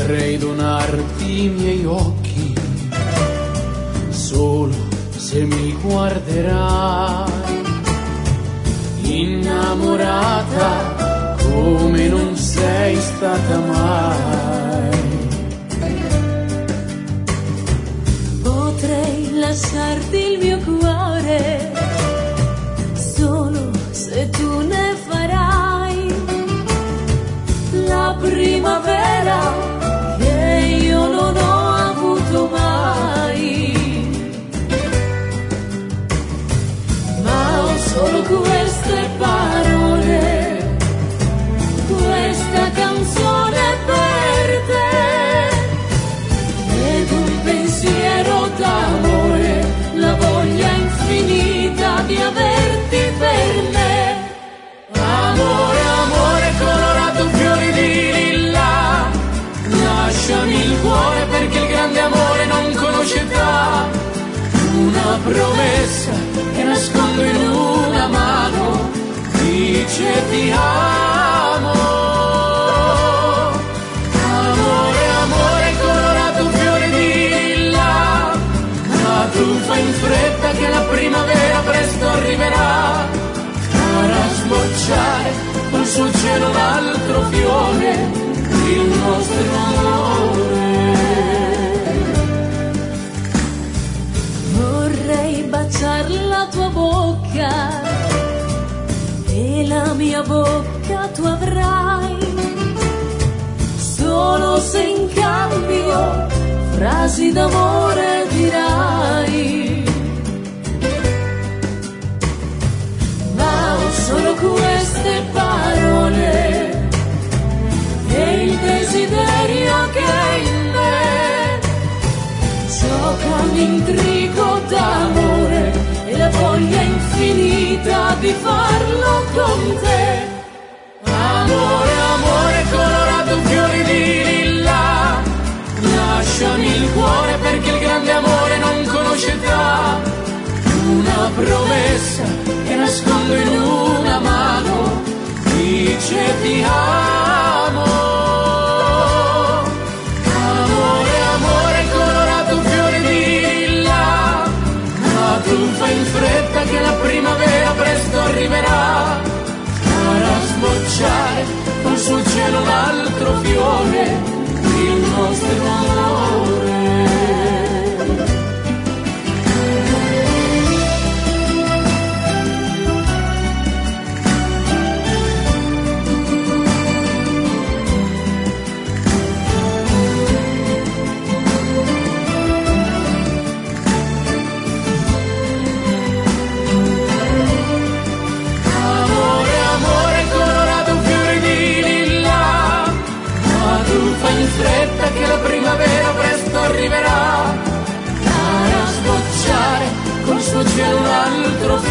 potrei donarti i miei occhi, solo se mi guarderai, innamorata come non sei stata mai. Potrei lasciarti il mio cuore, solo se tu ne farai la primavera che io non ho avuto mai. Ma ho solo queste parole, questa canzone per te, ed un pensiero d'amore, la voglia infinita di averti per me. Amore, amore colorato fiori di lilla, lasciami il cuore perché il grande amore non conosce età. Una promessa che nascondo in una mano dice ti amo. Amore, amore colorato fiori di lilla, ma tu fai in fretta che la primavera presto arriverà, farà sbocciare col suo cielo un altro fiore, il nostro amore. Vorrei baciar la tua bocca e la mia bocca tu avrai, solo se in cambio frasi d'amore dirai. Ma ho solo queste parole e il desiderio che in me gioca un intrigo d'amore e la voglia infinita di farlo con te. Amore, amore colorato fiori di lilla, lasciami il cuore perché il grande amore non conosce età. Una promessa che nascondo in una mano dice ti amo. Amore, amore colorato fiori di lilla, ma tu fai in fretta che la primavera presto arriverà, farà sbocciare col suo cielo un altro fiore, il nostro amore. Fretta che la primavera presto arriverà, farà sbocciare col suo cielo un altro